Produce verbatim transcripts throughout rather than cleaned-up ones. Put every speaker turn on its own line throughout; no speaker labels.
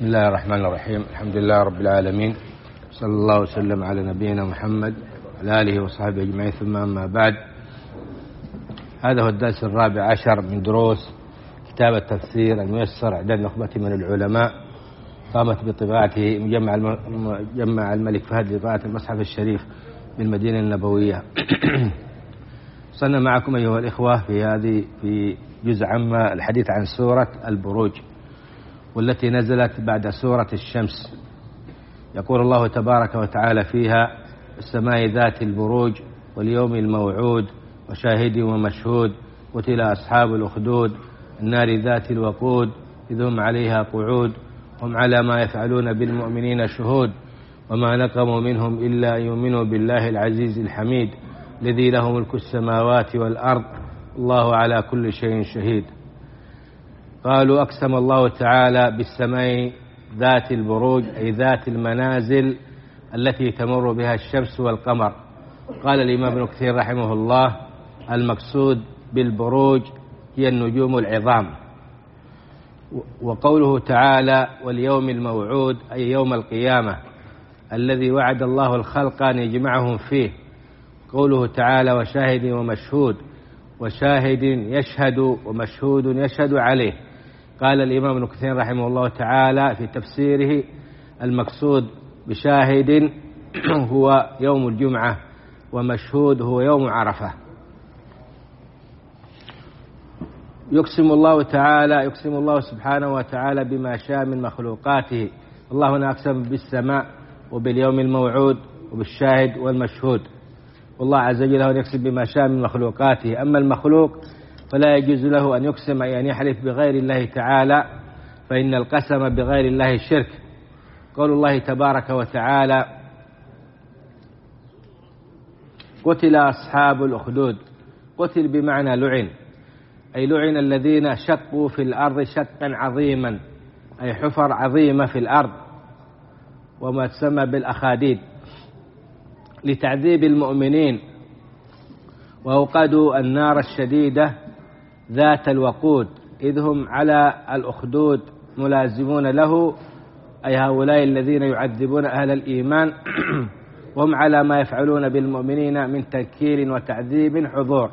بسم الله الرحمن الرحيم. الحمد لله رب العالمين، صلى الله وسلم على نبينا محمد وعلى آله وصحبه أجمعين، ثم أما بعد. هذا هو الدرس الرابع عشر من دروس كتاب التفسير الميسر إعداد نخبة من العلماء، قامت بطباعته مجمع مجمع الملك فهد لطباعة المصحف الشريف بالمدينة النبوية. صلنا معكم أيها الإخوة في هذه في جزء عما الحديث عن سورة البروج، والتي نزلت بعد سورة الشمس. يقول الله تبارك وتعالى فيها: السماء ذات البروج واليوم الموعود وشاهد ومشهود قتل أصحاب الأخدود النار ذات الوقود إذ هم عليها قعود هم على ما يفعلون بالمؤمنين شهود وما نقموا منهم إلا أن يؤمنوا بالله العزيز الحميد الذي له ملك السماوات والأرض الله على كل شيء شهيد. قالوا: أقسم الله تعالى بالسماء ذات البروج، أي ذات المنازل التي تمر بها الشمس والقمر. قال الإمام ابن كثير رحمه الله: المقصود بالبروج هي النجوم العظام. وقوله تعالى: واليوم الموعود، أي يوم القيامة الذي وعد الله الخلق أن يجمعهم فيه. قوله تعالى: وشاهد ومشهود، وشاهد يشهد ومشهود يشهد عليه. قال الإمام ابن كثير رحمه الله تعالى في تفسيره: المقصود بشاهد هو يوم الجمعة، ومشهود هو يوم عرفة. يقسم الله تعالى يقسم الله سبحانه وتعالى بما شاء من مخلوقاته. الله هنا أقسم بالسماء وباليوم الموعود وبالشاهد والمشهود، والله عز وجل هو يقسم بما شاء من مخلوقاته. أما المخلوق فلا يجوز له أن يقسم أي أن يحلف بغير الله تعالى، فإن القسم بغير الله شرك. قول الله تبارك وتعالى: قتل أصحاب الأخدود. قتل بمعنى لعن، أي لعن الذين شقوا في الأرض شقا عظيما، أي حفر عظيمة في الأرض، وما تسمى بالأخاديد، لتعذيب المؤمنين. وأوقدوا النار الشديدة ذات الوقود إذ هم على الأخدود ملازمون له، أي هؤلاء الذين يعذبون أهل الإيمان وهم على ما يفعلون بالمؤمنين من تنكيل وتعذيب حضور.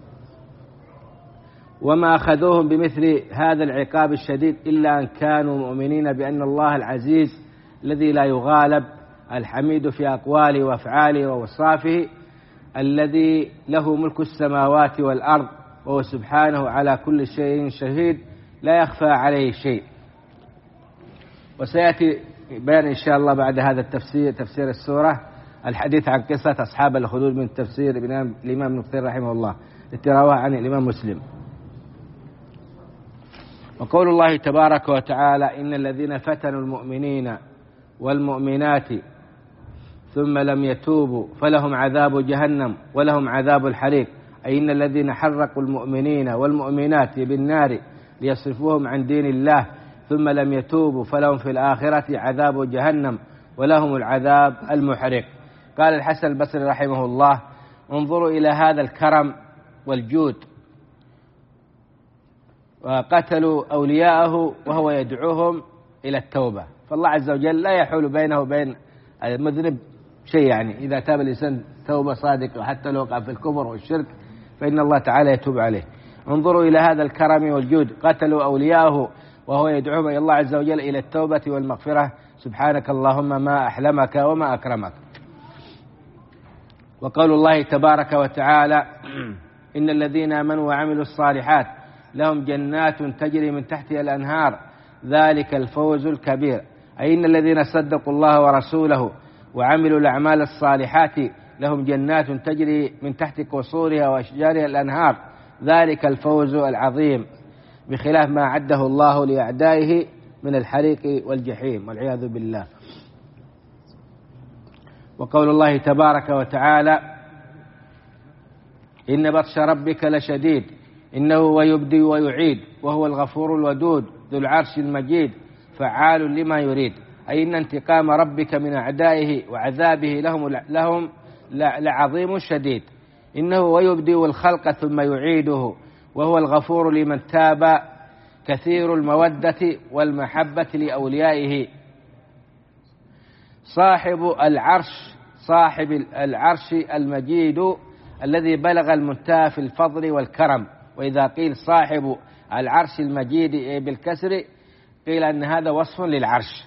وما أخذوهم بمثل هذا العقاب الشديد إلا أن كانوا مؤمنين بأن الله العزيز الذي لا يغالب، الحميد في أقواله وأفعاله ووصافه، الذي له ملك السماوات والأرض، وهو سبحانه على كل شيء شهيد لا يخفى عليه شيء. وسيأتي بيان إن شاء الله بعد هذا التفسير تفسير السورة الحديث عن قصة أصحاب الأخدود من تفسير الإمام ابن كثير رحمه الله، التي عن الإمام مسلم. وقول الله تبارك وتعالى: إن الذين فتنوا المؤمنين والمؤمنات ثم لم يتوبوا فلهم عذاب جهنم ولهم عذاب الحريق، أي إن الذين حرقوا المؤمنين والمؤمنات بالنار ليصرفوهم عن دين الله ثم لم يتوبوا فلهم في الآخرة عذاب جهنم ولهم العذاب المحرق. قال الحسن البصري رحمه الله: انظروا إلى هذا الكرم والجود، وقتلوا أولياءه وهو يدعوهم إلى التوبة. فالله عز وجل لا يحول بينه وبين المذنب شيء، يعني إذا تاب الإنسان توبة صادقة وحتى لو وقع في الكفر والشرك فإن الله تعالى يتوب عليه. انظروا إلى هذا الكرم والجود، قتلوا أولياءه وهو يدعوهم إلى الله عز وجل إلى التوبة والمغفرة. سبحانك اللهم ما أحلمك وما أكرمك. وقول الله تبارك وتعالى: إن الذين آمنوا وعملوا الصالحات لهم جنات تجري من تحتها الأنهار ذلك الفوز الكبير، أي إن الذين صدقوا الله ورسوله وعملوا الأعمال الصالحات لهم جنات تجري من تحت قصورها وأشجارها الأنهار ذلك الفوز العظيم، بخلاف ما عده الله لأعدائه من الحريق والجحيم والعياذ بالله. وقول الله تبارك وتعالى: إن بطش ربك لشديد إنه هو يبدي ويعيد وهو الغفور الودود ذو العرش المجيد فعال لما يريد، أي إن انتقام ربك من أعدائه وعذابه لهم, لهم لعظيم شديد. إنه ويبدئ الخلق ثم يعيده وهو الغفور لمن تاب كثير المودة والمحبة لأوليائه، صاحب العرش صاحب العرش المجيد الذي بلغ المنتهى في الفضل والكرم. وإذا قيل صاحب العرش المجيد بالكسر قيل أن هذا وصف للعرش.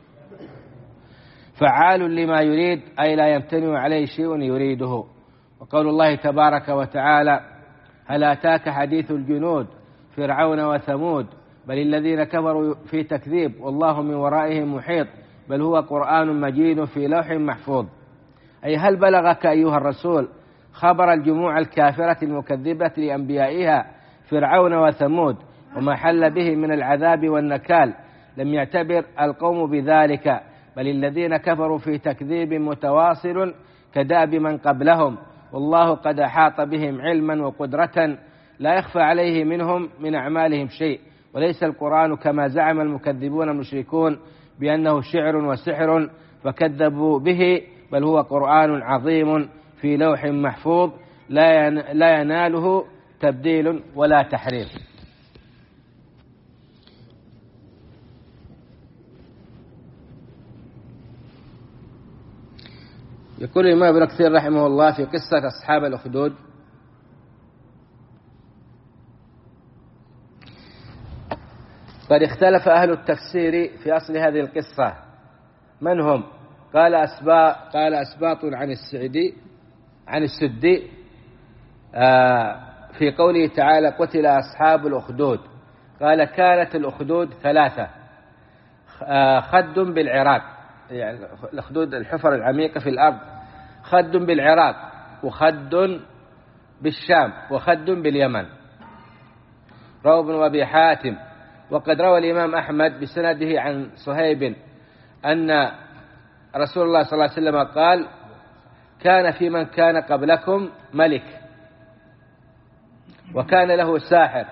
فعال لما يريد أي لا يمتنع عليه شيء يريده. وقول الله تبارك وتعالى: هل أتاك حديث الجنود فرعون وثمود بل الذين كفروا في تكذيب والله من ورائهم محيط بل هو قرآن مجيد في لوح محفوظ. أي هل بلغك أيها الرسول خبر الجموع الكافرة المكذبة لأنبيائها فرعون وثمود وما حل به من العذاب والنكال؟ لم يعتبر القوم بذلك بل الذين كفروا في تكذيب متواصل كداب من قبلهم، والله قد أحاط بهم علما وقدرة لا يخفى عليه منهم من أعمالهم شيء. وليس القرآن كما زعم المكذبون المشركون بأنه شعر وسحر فكذبوا به، بل هو قرآن عظيم في لوح محفوظ لا يناله تبديل ولا تحريف. يقول الإمام ابن كثير رحمه الله في قصة أصحاب الأخدود: قد اختلف أهل التفسير في أصل هذه القصة من هم؟ قال أسباط قال أسباط عن السعدي عن السدي في قوله تعالى: قتل أصحاب الأخدود. قال: كانت الأخدود ثلاثة: خد بالعراق، يعني الأخدود الحفر العميقة في الأرض، خد بالعراق وخد بالشام وخد باليمن. روى ابن أبي حاتم. وقد روى الإمام أحمد بسنده عن صهيب أن رسول الله صلى الله عليه وسلم قال: كان في من كان قبلكم ملك وكان له ساحر،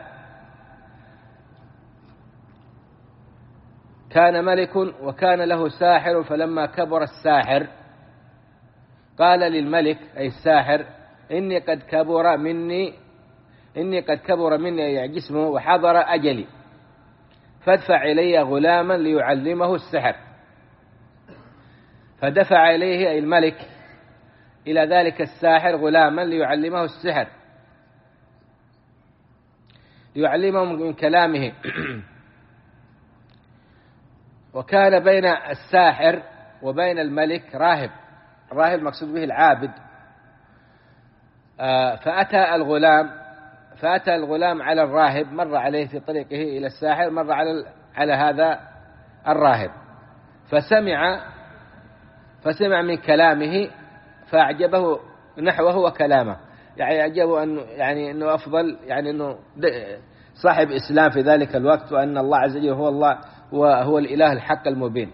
كان ملك وكان له ساحر، فلما كبر الساحر قال للملك أي الساحر: إني قد كبر مني إني قد كبر مني جسمه وحضر أجلي، فادفع إلي غلاما ليعلمه السحر. فدفع إليه أي الملك إلى ذلك الساحر غلاما ليعلمه السحر، ليعلمه من كلامه. وكان بين الساحر وبين الملك راهب، الراهب مقصود به العابد. فأتى الغلام فأتى الغلام على الراهب، مر عليه في طريقه إلى الساحر، مر على على هذا الراهب فسمع فسمع من كلامه فأعجبه نحوه وكلامه، يعني أعجبه أنه يعني أنه أفضل، يعني أنه صاحب إسلام في ذلك الوقت، وأن الله عز وجل هو الله وهو الإله الحق المبين.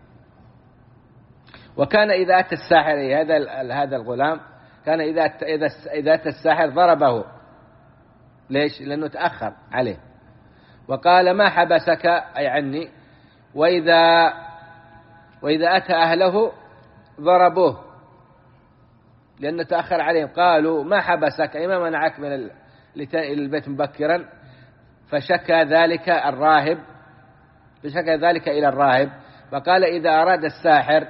وكان إذا أتى الساحر هذا هذا الغلام كان إذا إذا إذا أتى الساحر ضربه. ليش؟ لأنه تأخر عليه. وقال: ما حبسك أي عني. وإذا وإذا أتى أهله ضربوه لأنه تأخر عليهم. قالوا: ما حبسك أي ما منعك من البيت مبكرا؟ فشكى ذلك الراهب فشكى ذلك إلى الراهب فقال: إذا أراد الساحر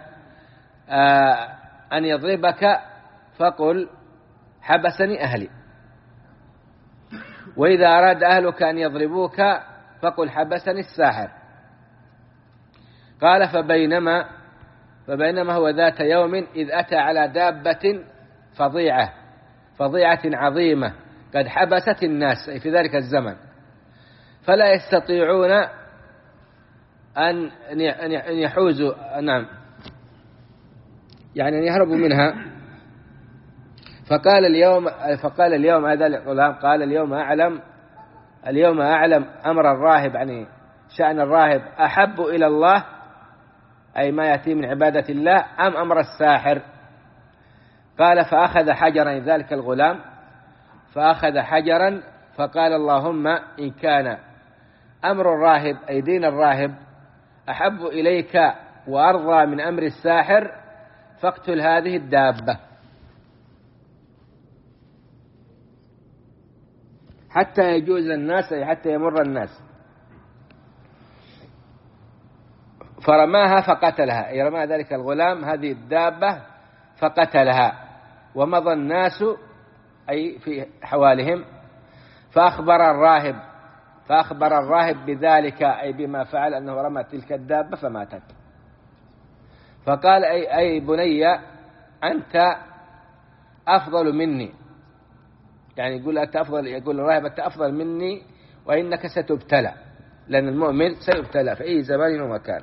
أن يضربك فقل حبسني أهلي، وإذا أراد أهلك أن يضربوك فقل حبسني الساحر. قال: فبينما فبينما هو ذات يوم إذ أتى على دابة فظيعة فظيعة عظيمة قد حبست الناس في ذلك الزمن، فلا يستطيعون أن أن يحوزوا نعم يعني أن يهربوا منها. فقال اليوم فقال اليوم هذا الغلام قال: اليوم أعلم اليوم أعلم أمر الراهب، يعني شأن الراهب أحب إلى الله أي ما يأتي من عبادة الله أم أمر الساحر؟ قال: فأخذ حجرا ذلك الغلام فأخذ حجرا فقال: اللهم إن كان أمر الراهب أي دين الراهب أحب إليك وأرضى من أمر الساحر فاقتل هذه الدابة حتى يجوز الناس أي حتى يمر الناس. فرماها فقتلها، أي رمى ذلك الغلام هذه الدابة فقتلها. ومضى الناس أي في حوالهم، فأخبر الراهب فأخبر الراهب بذلك أي بما فعل، أنه رمى تلك الدابة فماتت. فقال أي, أي بني أنت أفضل مني، يعني يقول أنت أفضل، يقول الراهب أنت أفضل مني وإنك ستبتلى، لأن المؤمن سيبتلى في أي زمان ومكان.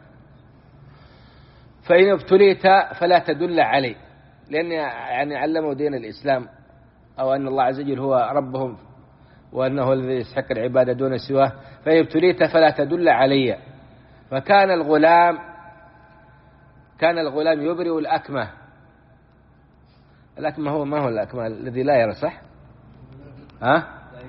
فإن ابتليت فلا تدل عليه، لأن يعني علموا دين الإسلام أو أن الله عز وجل هو ربهم وأنه الذي يستحق العبادة دون سواه. فإن ابتليت فلا تدل علي. فكان الغلام كان الغلام يبرئ الأكمة. الأكمة هو ما هو الأكمة الذي لا يرى، صح؟ ها؟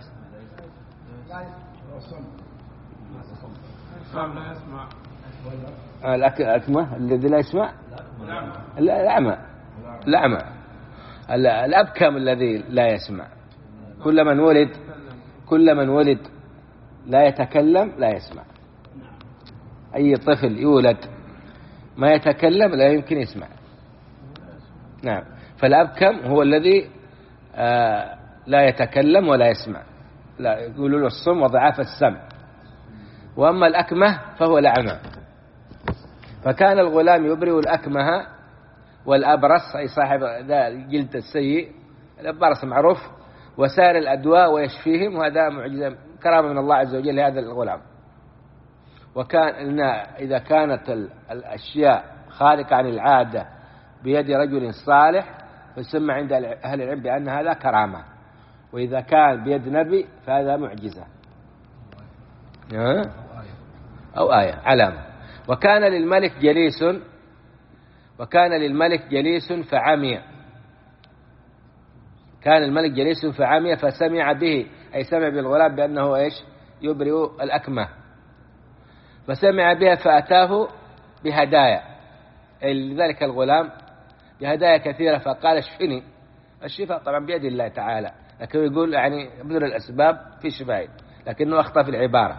لا يسمع.
الأكمة الذي لا يسمع، الأعمى الأعمى الأبكم الذي لا يسمع. كل من ولد كل من ولد لا يتكلم لا يسمع. أي طفل يولد ما يتكلم لا يمكن يسمع. نعم. فالأبكم هو الذي آه لا يتكلم ولا يسمع، لا يقولوا له الصم وضعاف السمع. وأما الأكمة فهو الأعمى. فكان الغلام يبرئ الأكمه والأبرص، أي صاحب ذا الجلد السيء، الأبرص معروف، وسائر الأدواء ويشفيهم، وهذا معجزة كرامة من الله عز وجل لهذا الغلام. وكان إذا كانت الأشياء خارقة عن العادة بيد رجل صالح فيسمى عند أهل العلم بأن هذا كرامة، وإذا كان بيد نبي فهذا معجزة أو آية علامة. وكان للملك جليس وكان للملك جليس فعمي كان الملك جليس فعمي فسمع به، أي سمع بالغلام بأنه إيش يبرئ الأكمة، فسمع بها فأتاه بهدايا، أي لذلك الغلام بهدايا كثيرة. فقال اشفني. الشفاء طبعا بيد الله تعالى، لكن يقول يعني بذل الأسباب في شفائه، لكنه أخطأ في العبارة.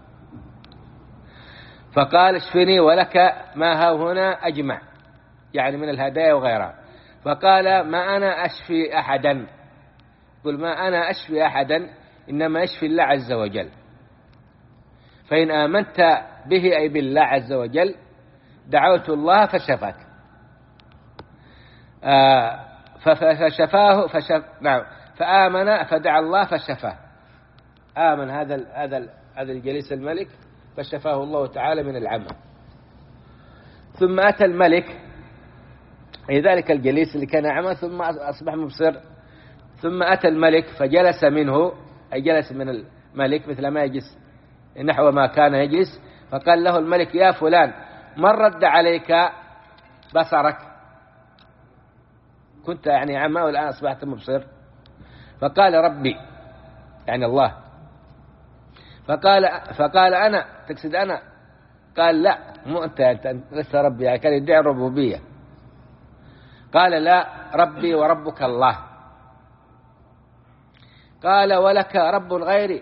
فقال اشفني ولك ما ها هنا أجمع، يعني من الهدايا وغيرها. فقال ما أنا أشفي أحدا، قل ما أنا أشفي أحدا، إنما يشفي الله عز وجل. فإن آمنت به أي بالله عز وجل دعوت الله فشفاك. آه فشفاه فشف نعم فآمن فدعا الله فشفاه. آمن هذا هذا هذا الجليس الملك فشفاه الله تعالى من العمى. ثم أتى الملك، أي ذلك الجليس اللي كان أعمى ثم أصبح مبصر. ثم أتى الملك فجلس منه، أي جلس من الملك مثل ما يجلس نحو ما كان يجلس. فقال له الملك يا فلان من رد عليك بصرك؟ كنت يعني عمى والآن أصبحت مبصر. فقال ربي، يعني الله. فقال فقال أنا، تقصد أنا؟ قال لا مو أنت، أنت لست ربي، يعني كان يدعي الربوبية. قال لا ربي وربك الله. قال ولك رب غيري؟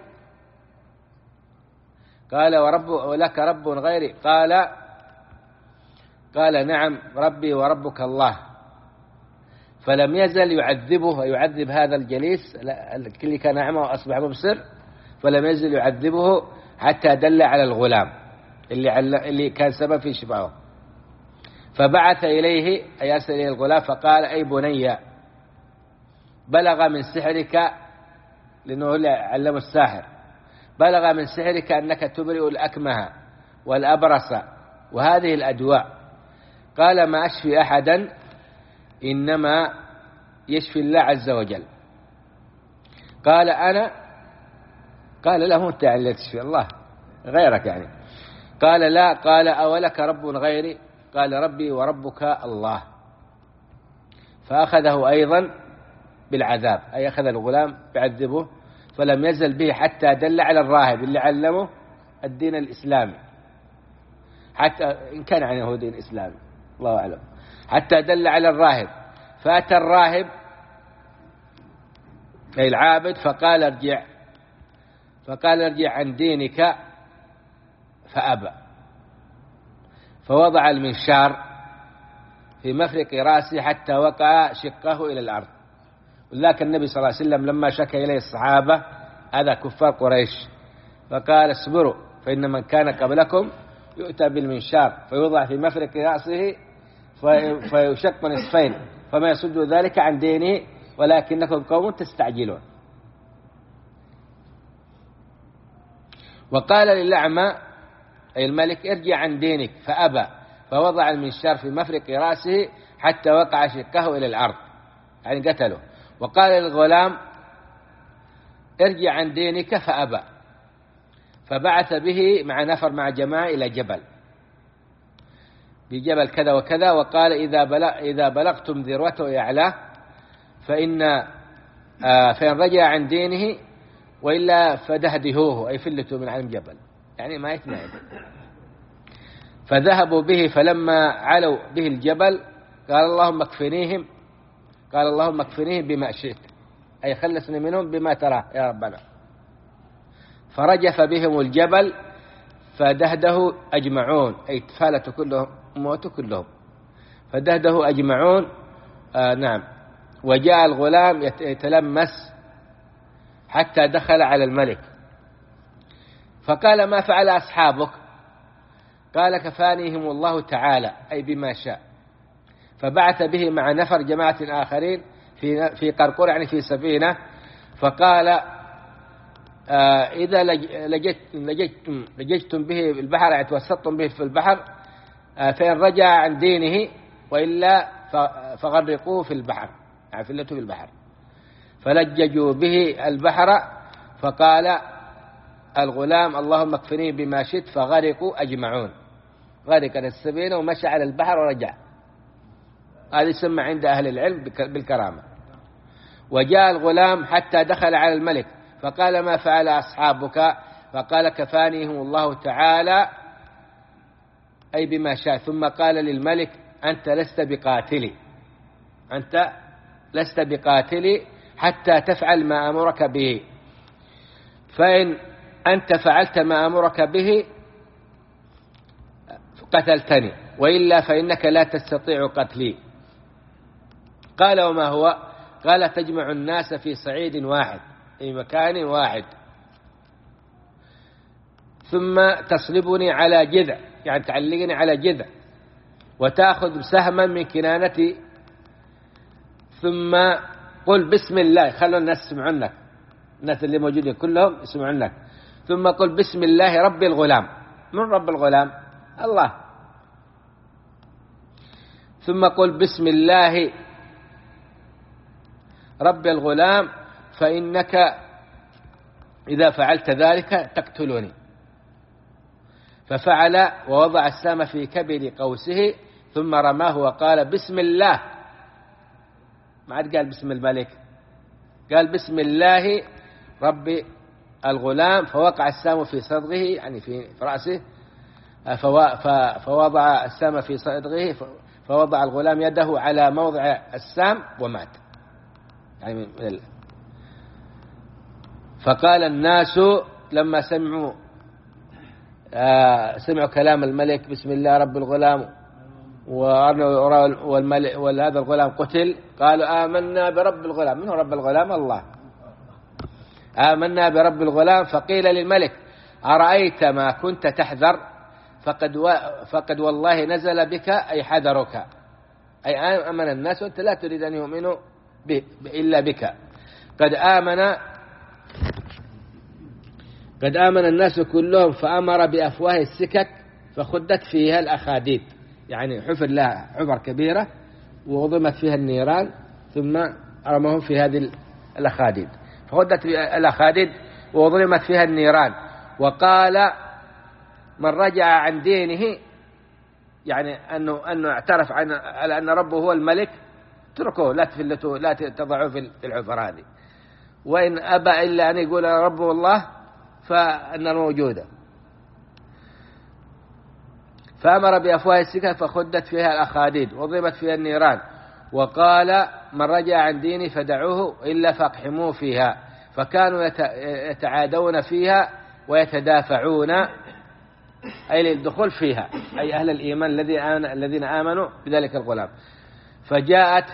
قال ورب ولك رب غيري؟ قال قال نعم ربي وربك الله. فلم يزل يعذبه ويعذب هذا الجليس الذي كان أعمى وأصبح مبصر، فلم يزل يعذبه حتى دل على الغلام اللي اللي كان سبب في شفائه. فبعث إليه أي أرسل إليه الغلام فقال أي بني بلغ من سحرك، لأنه اللي علم الساحر، بلغ من سحرك أنك تبرئ الأكمه والأبرص وهذه الأدواء. قال ما أشفي أحدا، إنما يشفي الله عز وجل. قال أنا. قال له أنت يعني لا تشفي الله غيرك يعني. قال لا. قال أولك رب غيري؟ قال ربي وربك الله. فأخذه أيضا بالعذاب، أي أخذ الغلام بعذبه، فلم يزل به حتى دل على الراهب اللي علمه الدين الإسلامي، حتى إن كان عن يهودي الإسلامي الله أعلم، حتى دل على الراهب. فأتى الراهب أي العابد فقال ارجع فقال ارجع عن دينك فأبى. فوضع المنشار في مفرق رأسه حتى وقع شقه إلى الأرض. ولكن النبي صلى الله عليه وسلم لما شكى إليه الصحابة هذا كفار قريش فقال اصبروا فإن من كان قبلكم يؤتى بالمنشار فيوضع في مفرق رأسه فيشق نصفين فما يصد ذلك عن دينه ولكنكم قوم تستعجلون. وقال للأعمى أي الملك ارجع عن دينك فأبى فوضع المنشار في مفرق رأسه حتى وقع شقه إلى الأرض يعني قتله. وقال للغلام ارجع عن دينك فأبى فبعث به مع نفر مع جماعة إلى جبل بجبل كذا وكذا وقال إذا بلغ إذا بلغتم ذروته أعلاه فإن آه فإن رجع عن دينه وإلا فدهدهوه أي فلتوا من عن الجبل يعني ما يتمعن. فذهبوا به فلما علوا به الجبل قال اللهم اكفنيهم قال اللهم اكفنيهم بما شئت أي خلصني منهم بما تراه يا ربنا. فرجف بهم الجبل فدهده أجمعون أي تفالتوا كلهم موتوا كلهم فدهده أجمعون. آه نعم. وجاء الغلام يتلمس حتى دخل على الملك فقال ما فعل أصحابك قال كفانيهم الله تعالى أي بما شاء. فبعث به مع نفر جماعة آخرين في في قرقور يعني في سفينة فقال آه إذا لجت لجتم لجتم به البحر يعني توسطتم به في البحر آه فإن رجع عن دينه وإلا فغرقوه في البحر يعني فلتوا في البحر. فلججوا به البحر فقال الغلام اللهم اكفني بما شئت فغرقوا أجمعون. غرق السفينة ومشى على البحر ورجع. هذا يسمى عند أهل العلم بالكرامة. وجاء الغلام حتى دخل على الملك فقال ما فعل أصحابك فقال كفانيهم الله تعالى أي بما شاء. ثم قال للملك أنت لست بقاتلي أنت لست بقاتلي حتى تفعل ما أمرك به فإن أنت فعلت ما أمرك به قتلتني وإلا فإنك لا تستطيع قتلي. قال وما هو قال تجمع الناس في صعيد واحد في مكان واحد ثم تصلبني على جذع يعني تعلقني على جذع وتأخذ سهما من كنانتي ثم قل بسم الله خلوا الناس يسمعونك الناس اللي موجودين كلهم يسمعونك ثم قل بسم الله رب الغلام. من رب الغلام؟ الله. ثم قل بسم الله رب الغلام فإنك إذا فعلت ذلك تقتلني. ففعل ووضع السام في كبد قوسه ثم رماه وقال بسم الله ما عاد قال بسم الملك قال بسم الله رب الغلام فوقع السام في صدغه يعني في رأسه فوضع السام في صدغه فوضع الغلام يده على موضع السام ومات يعني فقال الناس لما سمعوا آه سمعوا كلام الملك بسم الله رب الغلام والملك وهذا الغلام قتل قالوا آمنا برب الغلام. من هو رب الغلام؟ الله. آمنا برب الغلام. فقيل للملك أرأيت ما كنت تحذر فقد, و... فقد والله نزل بك أي حذرك أي آمن الناس وأنت لا تريد أن يؤمنوا ب... إلا بك. قد آمن قد آمن الناس كلهم فأمر بأفواه السكك فخدت فيها الأخاديد يعني حفر لها حفر كبيرة ووضمت فيها النيران ثم رمهم في هذه الأخاديد فخدت الأخاديد ووضمت فيها النيران. وقال من رجع عن دينه يعني أنه, أنه اعترف عن على أن ربه هو الملك اتركوه لا تفلتوه لا تضعوه في الحفر هذه. وإن أبى إلا أن يقول ربه الله فالنار موجودة. فأمر بأفواه السكك فخدت فيها الأخاديد وضربت فيها النيران. وقال من رجع عن ديني فدعوه إلا فاقحموه فيها. فكانوا يتعادون فيها ويتدافعون أي للدخول فيها، أي أهل الإيمان الذين آمنوا بذلك الغلام. فجاءت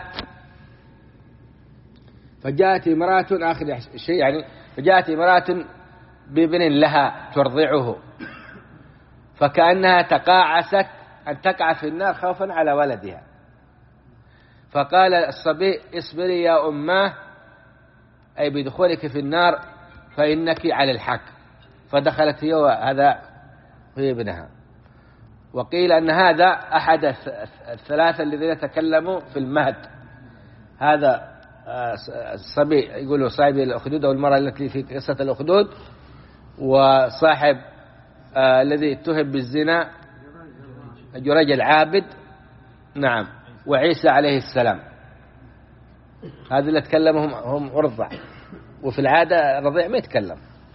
فجاءت امرأة آخر شيء يعني فجاءت امرأة بابن لها ترضعه، فكأنها تقاعست أن تقع في النار خوفا على ولدها، فقال الصبي اصبري يا أماه، أي بدخولك في النار فإنك على الحق، فدخلت هي وهذا هي ابنها. وقيل أن هذا أحد الثلاثة الذين تكلموا في المهد، هذا الصبي يقولوا صاحب الأخدود أو المرأة التي في قصة الأخدود، وصاحب آه الذي اتهم بالزنا جريج العابد، نعم، وعيسى عليه السلام، هذا اللي تكلمهم هم رضع، وفي العادة الرضيع ما يتكلم.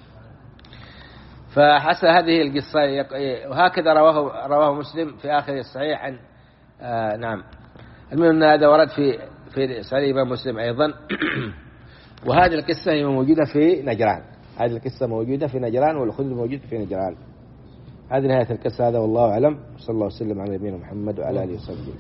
فحسن هذه القصة، وهكذا رواه رواه مسلم في آخر الصحيح عن آه نعم. المهم أن هذا ورد في في صحيح الإمام مسلم أيضا. وهذه القصة هي موجودة في نجران، هذه القصة موجودة في نجران، والأخدود موجود في نجران. هذه نهاية القصة، هذا والله أعلم، صلى الله وسلم على نبينا محمد وعلى آله وصحبه.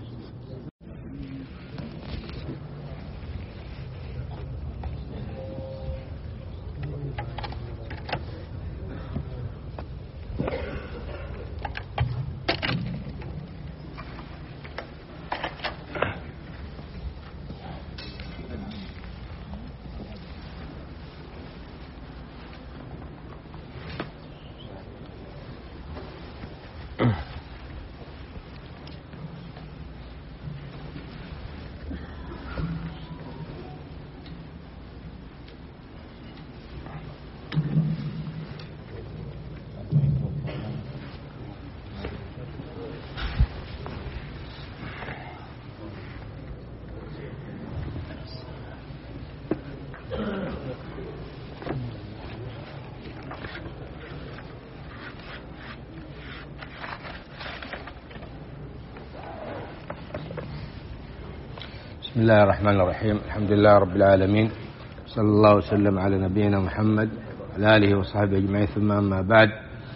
بسم الله الرحمن الرحيم، الحمد لله رب العالمين، صلى الله وسلم على نبينا محمد وعلى آله وصحبه أجمعين، ثم أما بعد.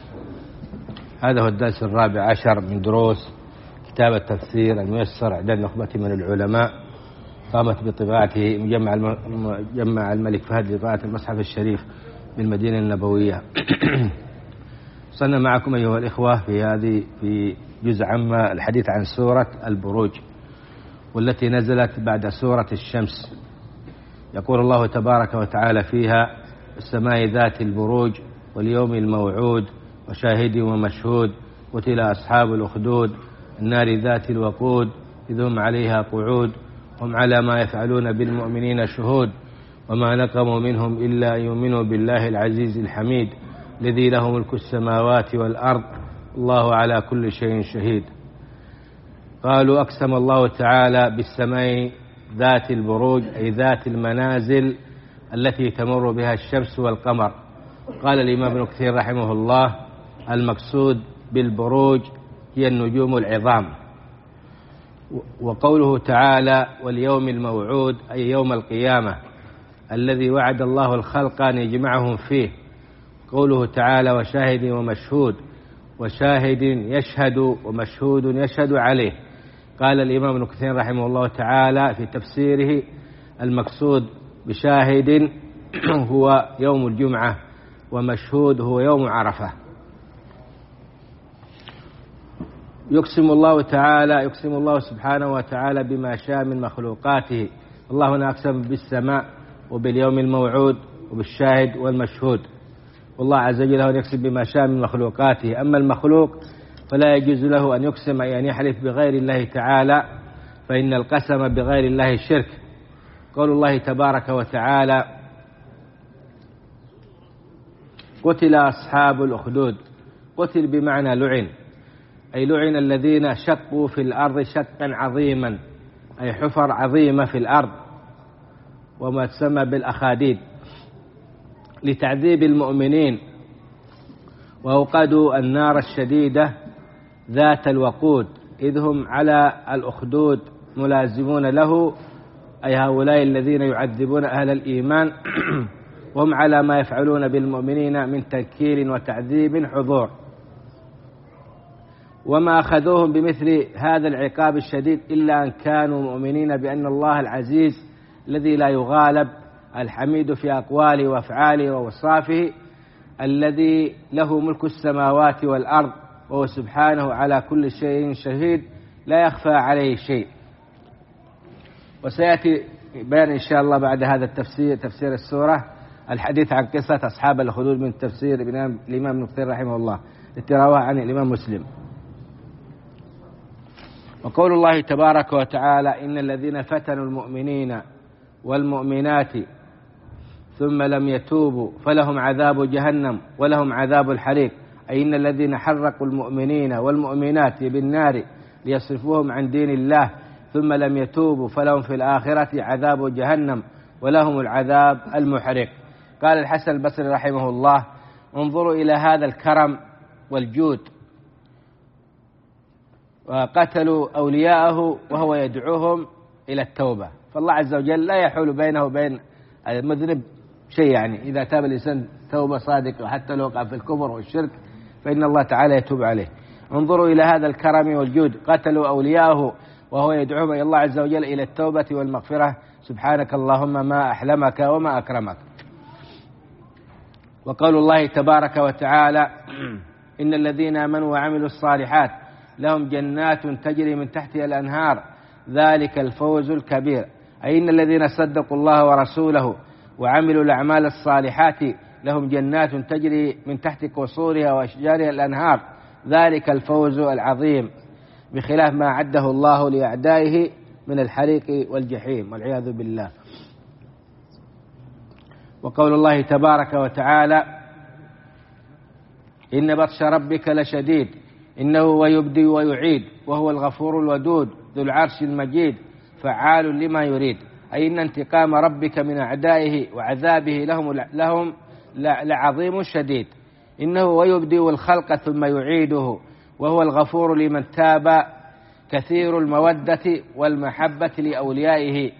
هذا هو الدرس الرابع عشر من دروس كتاب التفسير الميسر إعداد نخبة من العلماء، قامت بطباعته مجمع مجمع الملك فهد لطباعة المصحف الشريف بالمدينة النبوية. صلنا معكم أيها الإخوة في هذه في جزء عما الحديث عن سورة البروج، والتي نزلت بعد سورة الشمس. يقول الله تبارك وتعالى فيها: السماء ذات البروج واليوم الموعود وشاهد ومشهود قتل أصحاب الأخدود النار ذات الوقود إذ هم عليها قعود هم على ما يفعلون بالمؤمنين شهود وما نقموا منهم إلا أن يؤمنوا بالله العزيز الحميد الذي له ملك السماوات والأرض الله على كل شيء شهيد. قالوا: أقسم الله تعالى بالسماء ذات البروج، أي ذات المنازل التي تمر بها الشمس والقمر. قال الإمام ابن كثير رحمه الله: المقصود بالبروج هي النجوم العظام. وقوله تعالى: واليوم الموعود، أي يوم القيامة الذي وعد الله الخلق أن يجمعهم فيه. قوله تعالى: وشاهد ومشهود، وشاهد يشهد ومشهود يشهد عليه. قال الإمام ابن كثير رحمه الله تعالى في تفسيره: المقصود بشاهد هو يوم الجمعة، ومشهود هو يوم عرفة. يقسم الله تعالى يقسم الله سبحانه وتعالى بما شاء من مخلوقاته. الله هنا أقسم بالسماء وباليوم الموعود وبالشاهد والمشهود، والله عز وجل هو يقسم بما شاء من مخلوقاته. أما المخلوق فلا يجوز له أن يقسم أي أن يحلف بغير الله تعالى، فإن القسم بغير الله شرك. قول الله تبارك وتعالى: قتل أصحاب الأخدود. قتل بمعنى لعن، أي لعن الذين شقوا في الأرض شقا عظيما، أي حفر عظيمة في الأرض، وما تسمى بالأخاديد، لتعذيب المؤمنين، وأوقدوا النار الشديدة ذات الوقود إذ هم على الأخدود ملازمون له، أي هؤلاء الذين يعذبون أهل الإيمان وهم على ما يفعلون بالمؤمنين من تنكيل وتعذيب حضور. وما أخذوهم بمثل هذا العقاب الشديد إلا أن كانوا مؤمنين بأن الله العزيز الذي لا يغالب، الحميد في أقواله وأفعاله ووصافه، الذي له ملك السماوات والأرض، وهو سبحانه على كل شيء شهيد لا يخفى عليه شيء. وسيأتي بيان إن شاء الله بعد هذا التفسير تفسير السورة الحديث عن قصة أصحاب الأخدود من تفسير الإمام ابن كثير رحمه الله التي رواه عن الإمام مسلم. وقول الله تبارك وتعالى: إن الذين فتنوا المؤمنين والمؤمنات ثم لم يتوبوا فلهم عذاب جهنم ولهم عذاب الحريق، أي إن الذين حرقوا المؤمنين والمؤمنات بالنار ليصرفوهم عن دين الله ثم لم يتوبوا فلهم في الآخرة عذاب جهنم ولهم العذاب المحرق. قال الحسن البصري رحمه الله: انظروا إلى هذا الكرم والجود، وقتلوا أولياءه وهو يدعوهم إلى التوبة، فالله عز وجل لا يحول بينه وبين المذنب شيء، يعني إذا تاب الإنسان توبة صادقة وحتى لو وقع في الكفر والشرك فإن الله تعالى يتوب عليه. انظروا إلى هذا الكرم والجود، قتلوا أولياءه وهو يدعوهم إلى الله عز وجل إلى التوبة والمغفرة، سبحانك اللهم ما أحلمك وما أكرمك. وقول الله تبارك وتعالى: إن الذين آمنوا وعملوا الصالحات لهم جنات تجري من تحتها الأنهار ذلك الفوز الكبير، أي إن الذين صدقوا الله ورسوله وعملوا الأعمال الصالحات لهم جنات تجري من تحت قصورها وأشجارها الأنهار ذلك الفوز العظيم، بخلاف ما عده الله لأعدائه من الحريق والجحيم والعياذ بالله. وقول الله تبارك وتعالى: إن بطش ربك لشديد إنه هو يبدي ويعيد وهو الغفور الودود ذو العرش المجيد فعال لما يريد، أي إن انتقام ربك من أعدائه وعذابه لهم, لهم لعظيم شديد. إنه هو يبدي الخلق ثم يعيده وهو الغفور لمن تاب كثير المودة والمحبة لأوليائه.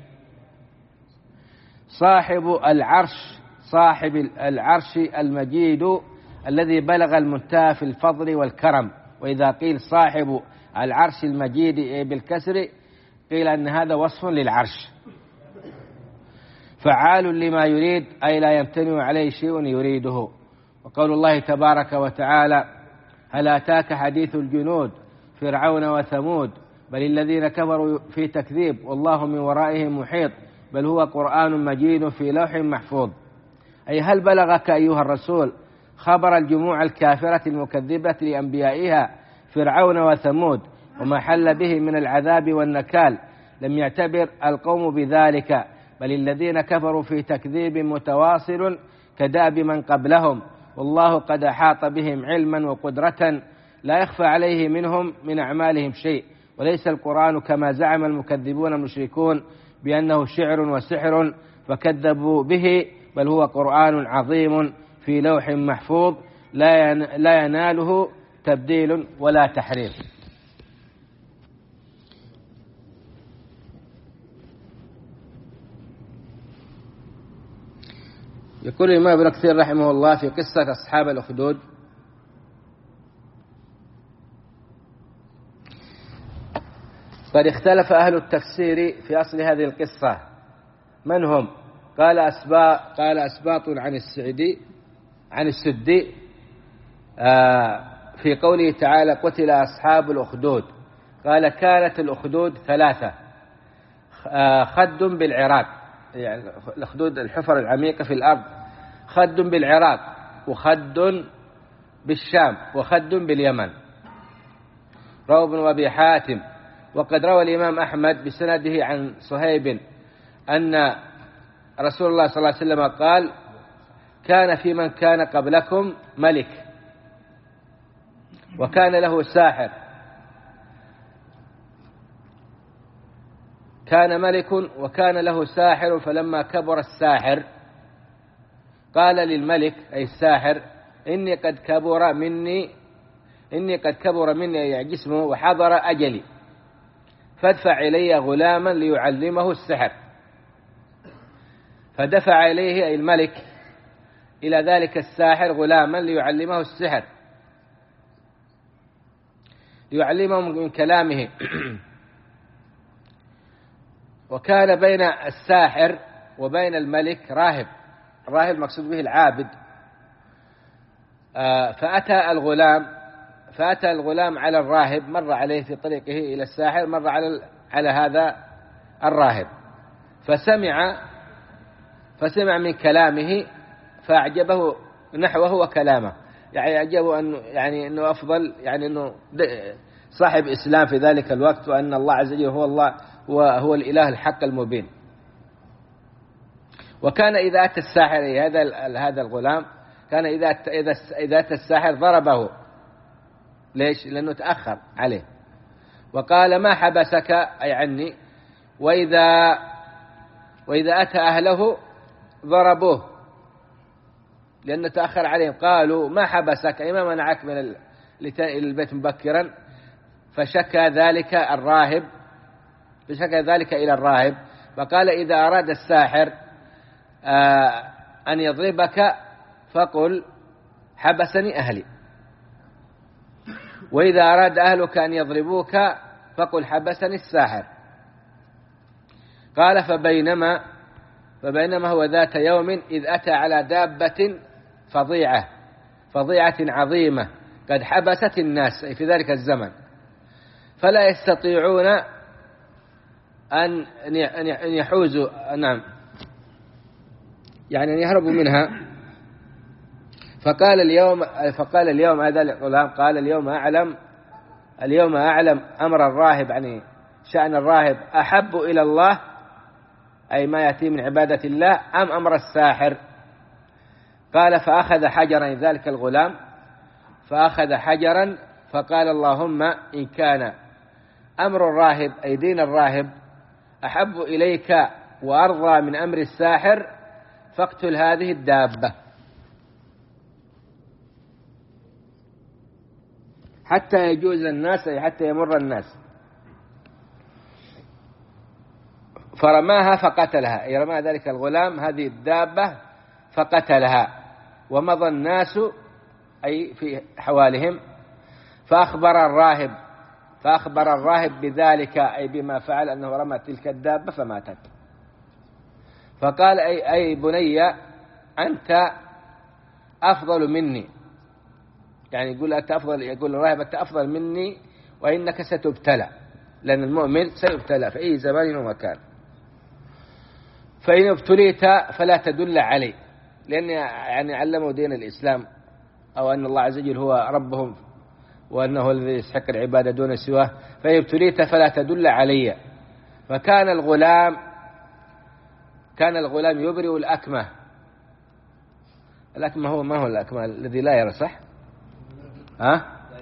صاحب العرش صاحب العرش المجيد الذي بلغ المنتهى في الفضل والكرم. وإذا قيل صاحب العرش المجيد بالكسر قيل أن هذا وصف للعرش. فعال لما يريد أي لا يمتنع عليه شيء يريده. وقول الله تبارك وتعالى: هل أتاك حديث الجنود فرعون وثمود بل الذين كفروا في تكذيب والله من ورائهم محيط بل هو قرآن مجيد في لوح محفوظ، أي هل بلغك أيها الرسول خبر الجموع الكافرة المكذبة لأنبيائها فرعون وثمود وما حل به من العذاب والنكال؟ لم يعتبر القوم بذلك بل الذين كفروا في تكذيب متواصل كداب من قبلهم والله قد أحاط بهم علما وقدرة لا يخفى عليه منهم من أعمالهم شيء. وليس القرآن كما زعم المكذبون المشركون بأنه شعر وسحر فكذبوا به بل هو قرآن عظيم في لوح محفوظ لا يناله تبديل ولا تحريف. يقول الإمام ابن كثير رحمه الله في قصة أصحاب الأخدود: قد اختلف أهل التفسير في أصل هذه القصة من هم؟ قال أسباط قال أسباط عن السعدي عن السدي في قوله تعالى: قتل أصحاب الأخدود. قال: كانت الأخدود ثلاثة: خد بالعراق، يعني الأخدود الحفر العميقة في الأرض، خد بالعراق وخد بالشام وخد باليمن. روى ابن أبي حاتم. وقد روى الإمام أحمد بسنده عن صهيب أن رسول الله صلى الله عليه وسلم قال: كان في من كان قبلكم ملك وكان له ساحر، كان ملك وكان له ساحر فلما كبر الساحر قال للملك أي الساحر: إني قد كبر مني إني قد كبر مني جسمه وحضر أجلي فادفع إلي غلاما ليعلمه السحر. فدفع إليه أي الملك إلى ذلك الساحر غلاما ليعلمه السحر. ليعلمهم من كلامه. وكان بين الساحر وبين الملك راهب، الراهب المقصود به العابد. فأتى الغلام فأتى الغلام على الراهب، مر عليه في طريقه إلى الساحر، مر على على هذا الراهب، فسمع فسمع من كلامه فأعجبه نحوه وكلامه، يعني أعجبه أنه يعني أنه أفضل، يعني أنه صاحب إسلام في ذلك الوقت، وأن الله عز وجل هو الله وهو الإله الحق المبين. وكان إذا أتى الساحر هذا هذا الغلام كان إذا إذا إذا أتى الساحر ضربه. ليش؟ لأنه تأخر عليه. وقال ما حبسك أي عني. وإذا وإذا أتى أهله ضربوه لأنه تأخر عليهم. قالوا ما حبسك أي ما منعك من البيت مبكرا. فشكى ذلك الراهب فشكى ذلك إلى الراهب. فقال إذا أراد الساحر أن يضربك فقل حبسني أهلي، وإذا أراد أهلك أن يضربوك فقل حبسني الساحر. قال فبينما فبينما هو ذات يوم إذ أتى على دابة فظيعة فظيعة عظيمة قد حبست الناس في ذلك الزمن، فلا يستطيعون أن أن يحوزوا نعم يعني أن يهربوا منها. فقال اليوم فقال اليوم هذا الغلام قال اليوم أعلم اليوم أعلم أمر الراهب، يعني شأن الراهب أحب إلى الله أي ما يأتي من عبادة الله أم أمر الساحر. قال فأخذ حجرا ذلك الغلام فأخذ حجرا فقال اللهم إن كان أمر الراهب أي دين الراهب أحب إليك وأرضى من أمر الساحر فاقتل هذه الدابة حتى يجوز الناس أي حتى يمر الناس. فرماها فقتلها أي رمى ذلك الغلام هذه الدابة فقتلها. ومضى الناس أي في حوالهم فأخبر الراهب فأخبر الراهب بذلك أي بما فعل أنه رمى تلك الدابة فماتت. فقال أي, أي بني أنت أفضل مني، يعني يقول أنت أفضل يقول الراهب أنت أفضل مني وإنك ستبتلى، لأن المؤمن سيبتلى في أي زمان ومكان. فإن ابتليت فلا تدل عليه، لأن يعني علموا دين الإسلام أو أن الله عز وجل هو ربهم وأنه الذي يستحق العبادة دون سواه. فإن ابتليت فلا تدل علي. فكان الغلام كان الغلام يبرئ الأكمة. الأكمة هو ما هو الأكمة الذي لا يرى صح؟ ها؟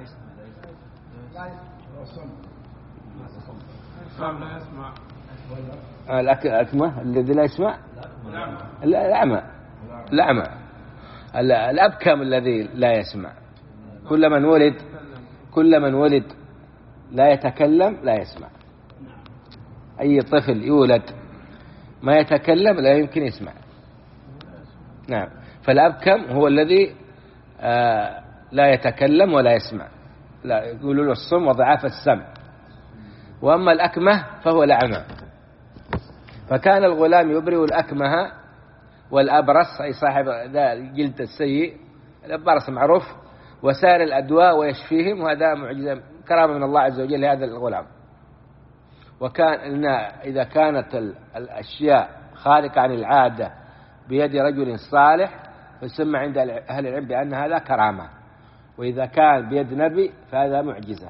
لا يسمع.
الأكمة الذي لا يسمع؟ الأعمى. الأعمى الأبكم الذي لا يسمع. كل من ولد كل من ولد لا يتكلم لا يسمع. أي طفل يولد ما يتكلم لا يمكن يسمع. نعم. فالأبكم هو الذي آه لا يتكلم ولا يسمع، لا يقولوا له الصم وضعاف السمع. وأما الأكمة فهو الأعمى. فكان الغلام يبرئ الأكمه والأبرص أي صاحب ذا الجلد السيء، الأبرص معروف، وسائر الأدواء ويشفيهم، وهذا معجزة كرامة من الله عز وجل لهذا الغلام. وكان إذا كانت الأشياء خارقة عن العادة بيد رجل صالح فيسمى عند أهل العلم بأن هذا كرامة، وإذا كان بيد نبي فهذا معجزة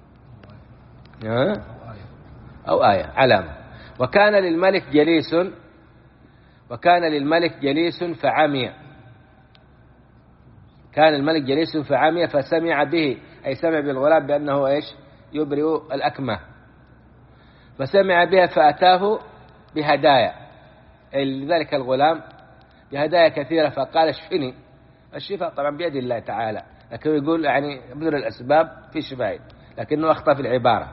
أو آية علامة. وكان للملك جليس وكان للملك جليس فعمي كان الملك جليس فعمي فسمع به أي سمع بالغلام بأنه إيش يبرئ الأكمة، فسمع بها فأتاه بهدايا لذلك الغلام بهدايا كثيرة. فقال اشفني. الشفاء طبعا بيد الله تعالى، لكن يقول يعني بذل الأسباب في شفائه، لكنه أخطأ في العبارة.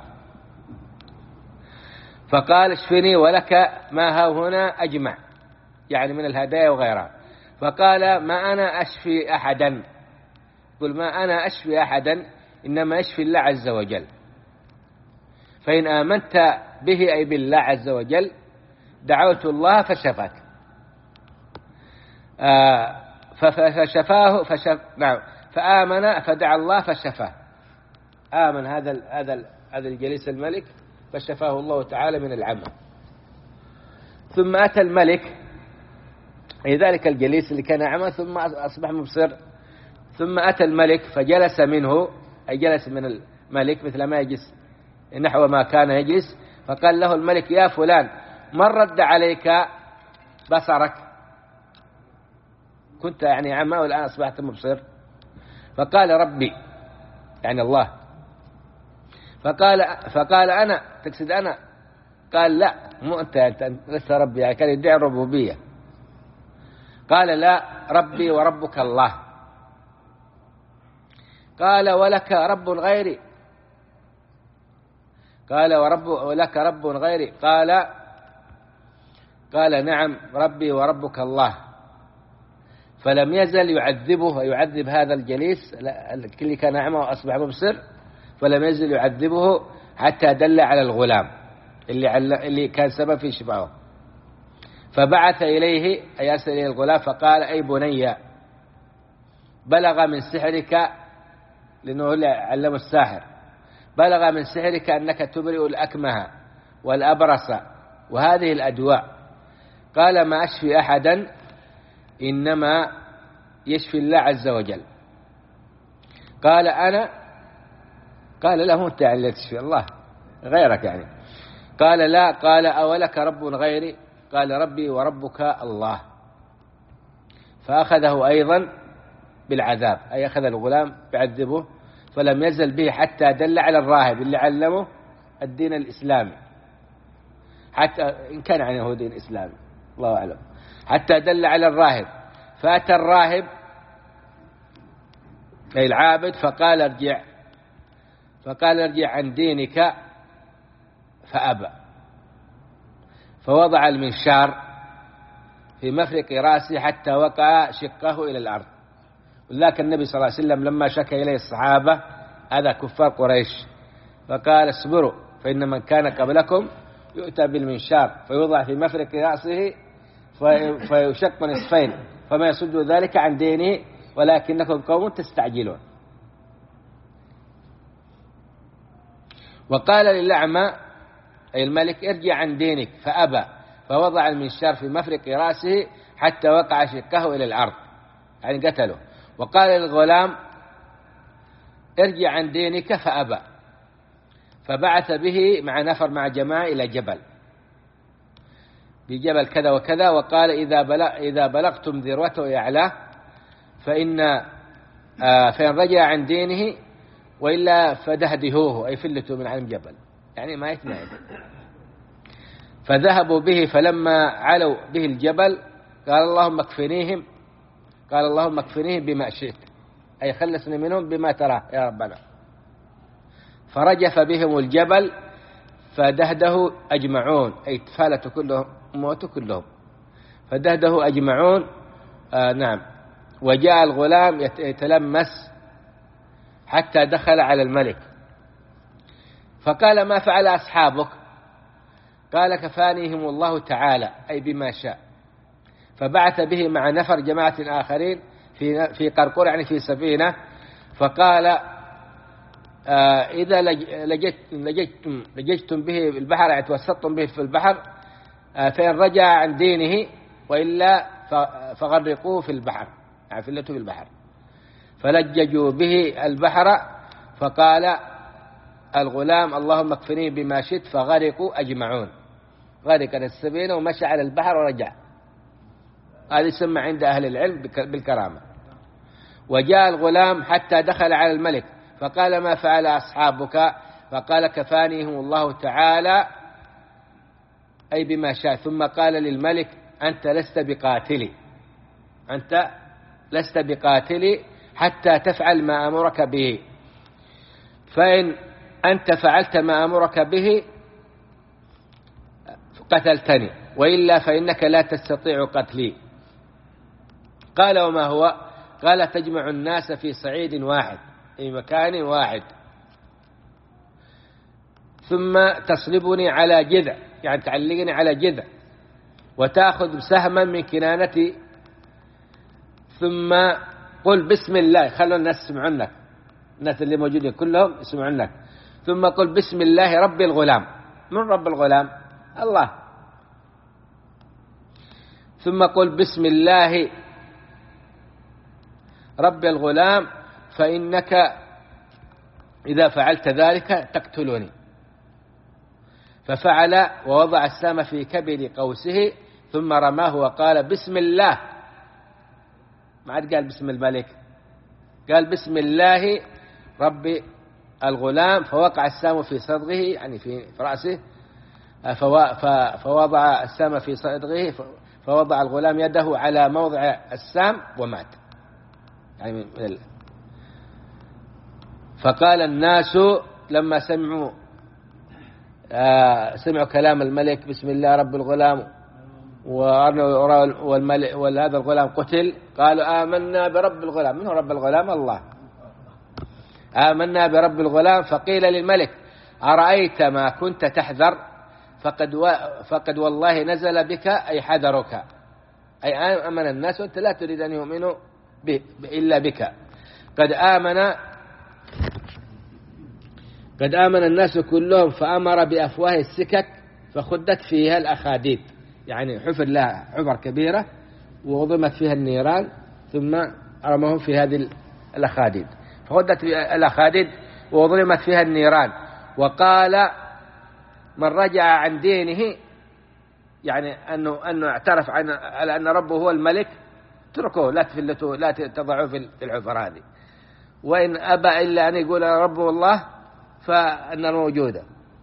فقال اشفني ولك ما ها هنا أجمع، يعني من الهدايا وغيرها. فقال ما أنا أشفي أحدا، قل ما أنا أشفي أحدا إنما يشفي الله عز وجل. فإن آمنت به أي بالله عز وجل دعوت الله فشفاك. آه فشفاه فشف نعم فآمن فدعا الله فشفاه. آمن هذا هذا هذا الجليس الملك فشفاه الله تعالى من العمى. ثم أتى الملك أي ذلك الجليس اللي كان أعمى ثم أصبح مبصر. ثم أتى الملك فجلس منه أي جلس من الملك مثل ما يجلس نحو ما كان يجلس. فقال له الملك يا فلان من رد عليك بصرك؟ كنت يعني عمى والآن أصبحت مبصر. فقال ربي يعني الله. فقال فقال أنا تقصد أنا؟ قال لا مو أنت, أنت لست ربي يعني كان يدعي الربوبية. قال لا ربي وربك الله. قال ولك رب غيري؟ قال ورب ولك رب غيري؟ قال قال نعم ربي وربك الله. فلم يزل يعذبه ويعذب هذا الجليس اللي كان أعمى وأصبح مبصر. فلم يزل يعذبه حتى دل على الغلام اللي اللي كان سبب في شفائه. فبعث إليه أي أرسل إليه الغلام فقال أي بني بلغ من سحرك لأنه علم الساحر بلغ من سحرك أنك تبرئ الأكمه والأبرص وهذه الأدواء. قال ما أشفي أحدا إنما يشفي الله عز وجل. قال أنا؟ قال له أنت يعني تشفي الله غيرك يعني. قال لا. قال أولك رب غيري؟ قال ربي وربك الله. فأخذه أيضا بالعذاب أي أخذ الغلام يعذبه. فلم يزل به حتى دل على الراهب اللي علمه الدين الإسلامي حتى إن كان عن يهودي الإسلامي الله أعلم حتى دل على الراهب. فأتى الراهب أي العابد فقال ارجع فقال ارجع عن دينك فأبى. فوضع المنشار في مفرق رأسه حتى وقع شقه إلى الأرض. ولكن النبي صلى الله عليه وسلم لما شكى إليه الصحابة هذا كفار قريش فقال اصبروا فإن من كان قبلكم يؤتى بالمنشار فيوضع في مفرق رأسه فيشق نصفين فما يصد ذلك عن دينه ولكنكم قوم تستعجلون. وقال للأعمى أي الملك ارجع عن دينك فأبى. فوضع المنشار في مفرق رأسه حتى وقع شقه إلى الأرض يعني قتله. وقال للغلام ارجع عن دينك فأبى. فبعث به مع نفر مع جماعة إلى جبل بجبل كذا وكذا. وقال إذا بلغ إذا بلغتم ذروته أعلاه فإن آه فإن رجع عن دينه وإلا فدهدهوه أي فلتوا من عن جبل يعني ما يتنعد. فذهبوا به فلما علوا به الجبل قال اللهم اكفنيهم قال اللهم اكفنيهم بما شئت أي خلصني منهم بما تراه يا ربنا. فرجف بهم الجبل فدهده أجمعون أي تفالتوا كلهم موتوا كلهم فدهده أجمعون. آه نعم. وجاء الغلام يتلمس حتى دخل على الملك فقال ما فعل أصحابك؟ قال كفانيهم الله تعالى أي بما شاء. فبعث به مع نفر جماعة آخرين في في قرقور يعني في سفينة. فقال آه إذا لجت لجتم لجتم به البحر يعني توسطتم به في البحر آه فإن رجع عن دينه وإلا فغرقوه في البحر يعني فلتوا في البحر. فلججوا به البحر. فقال الغلام اللهم اكفني بما شئت فغرقوا أجمعون. غرق السفينة ومشى على البحر ورجع. هذا يسمى عند أهل العلم بالكرامة. وجاء الغلام حتى دخل على الملك فقال ما فعل أصحابك؟ فقال كفانيهم الله تعالى أي بما شاء. ثم قال للملك أنت لست بقاتلي أنت لست بقاتلي حتى تفعل ما أمرك به. فإن أنت فعلت ما أمرك به قتلتني وإلا فإنك لا تستطيع قتلي. قال وما هو؟ قال تجمع الناس في صعيد واحد في مكان واحد، ثم تصلبني على جذع، يعني تعلقني على جذع، وتأخذ سهما من كنانتي، ثم قل بسم الله. خلوا الناس يسمعونك، الناس اللي موجودين كلهم يسمعونك. ثم قل بسم الله رب الغلام. من رب الغلام؟ الله. ثم قل بسم الله رب الغلام فإنك إذا فعلت ذلك تقتلني. ففعل ووضع السهم في كبد قوسه ثم رماه وقال بسم الله. ما عاد قال بسم الملك، قال بسم الله رب الغلام، فوقع السهم في صدغه يعني في رأسه، فوضع السهم في صدغه، فوضع الغلام يده على موضع السهم ومات. يعني من ال... فقال الناس لما سمعوا آه سمعوا كلام الملك بسم الله رب الغلام والملك وهذا الغلام قتل، قالوا آمنا برب الغلام. من هو رب الغلام؟ الله. آمنا برب الغلام. فقيل للملك أرأيت ما كنت تحذر فقد, و... فقد والله نزل بك أي حذرك، أي آمن الناس وأنت لا تريد أن يؤمنوا ب... إلا بك. قد آمن قد آمن الناس كلهم. فأمر بأفواه السكك فخدت فيها الأخاديد، يعني حفر لها حفر كبيرة ووضمت فيها النيران، ثم رمهم في هذه الأخاديد، فخدت الأخاديد ووضمت فيها النيران. وقال من رجع عن دينه، يعني أنه, أنه اعترف عن على أن ربه هو الملك، اتركوه، لا تفلتوه، لا تضعوه في الحفر هذه. وإن أبى إلا أن يقول ربه الله فالنار موجودة.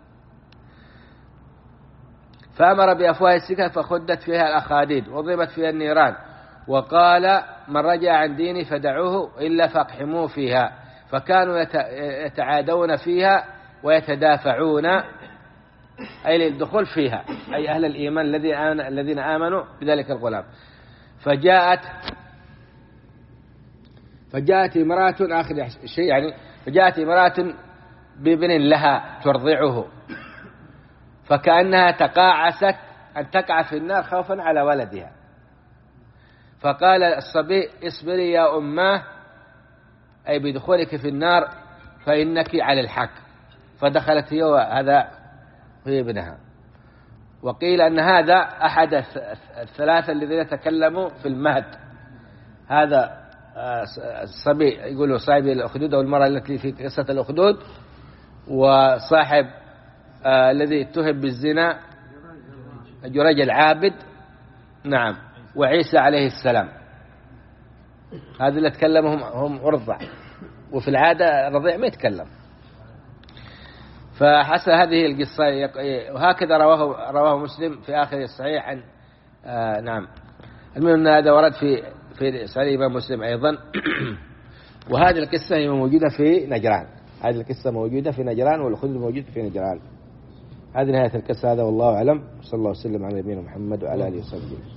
فأمر بأفواه السكك فخدت فيها الأخاديد وضربت فيها النيران. وقال من رجع عن ديني فدعوه إلا فاقحموه فيها. فكانوا يتعادون فيها ويتدافعون، أي للدخول فيها، أي أهل الإيمان الذين آمنوا بذلك الغلام. فجاءت فجاءت امرأة آخر شيء يعني فجاءت امرأة بابن لها ترضعه، فكأنها تقاعست أن تقع في النار خوفا على ولدها. فقال الصبي اصبري يا أماه، أي بدخولك في النار فإنك على الحق. فدخلت هي وهذا هي ابنها. وقيل أن هذا أحد الثلاثة الذين تكلموا في المهد، هذا الصبي يقولوا صاحب الأخدود أو المرأة التي في قصة الأخدود، وصاحب آه الذي اتهم بالزنا جريج العابد، نعم، وعيسى عليه السلام. هذا اللي تكلمهم هم رضع، وفي العادة الرضيع ما يتكلم. فحسب هذه القصة، وهكذا رواه رواه مسلم في آخر الصحيح عن آه نعم. المهم أن هذا ورد في في صحيح الإمام مسلم أيضا. وهذه القصة هي موجودة في نجران، هذه القصة موجودة في نجران، والأخدود موجود في نجران. هذه نهاية القصة، هذا والله أعلم. صلى الله وسلم على نبينا محمد وعلى آله وصحبه.